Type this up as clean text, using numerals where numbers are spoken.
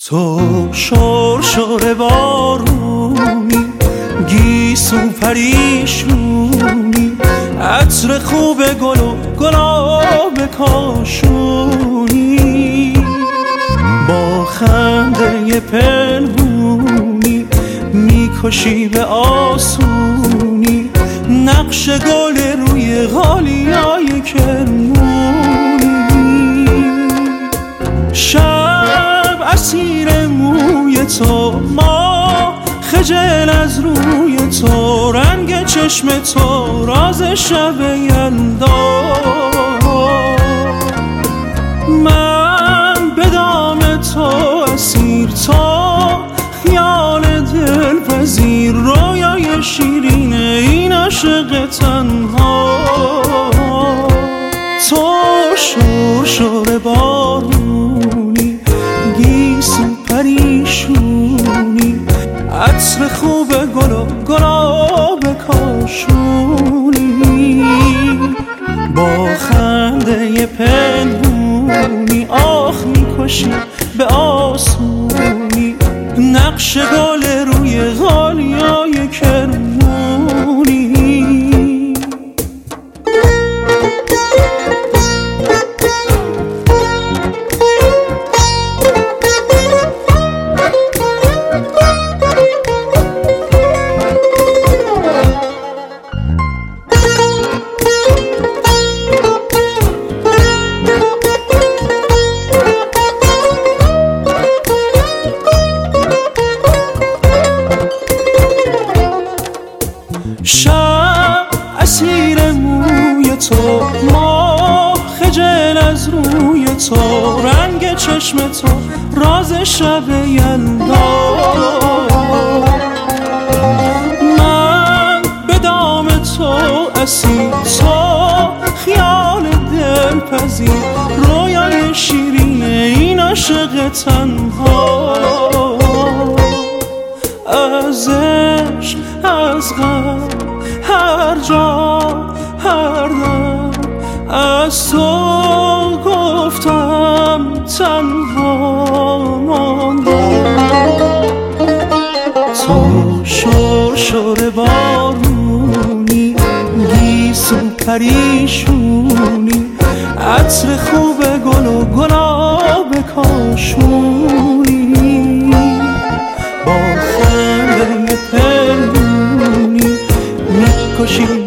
تو شرشر بارونی، گیسو پریشونی، عطر خوب گل و گلاب کاشونی، با خنده پنهونی میکشی به آسونی، نقش گل روی غالیای کرمونی. شب اسیر موی تو، ما خجل از روی تو، رنگ چشم تو راز شب یلدا. من به دام تو اسیر، تو خیال دلپذیر، رویای شیرین این عاشق تنها. تو شرشر بارونی، گیسو پریشونی، عطر خوب گل و گلاب کاشونی، با خنده پنهونی آخ میکشی به آسونی، نقش گل روی غالیای کرمونی. شب اسیر موی تو، ما خجل از روی تو، رنگ چشم تو راز شب یلدا. من به دام تو اسیر، تو خیال دلپذیر، رویای شیرین این عاشق تنها. از عشق از غم هر جا هر دم، از تو گفتم تنها ماندم. تو شرشر بارونی، گیسو پریشونی، عطر خوب گل و گلاب کاشونی، با خنده پنهونی میکشی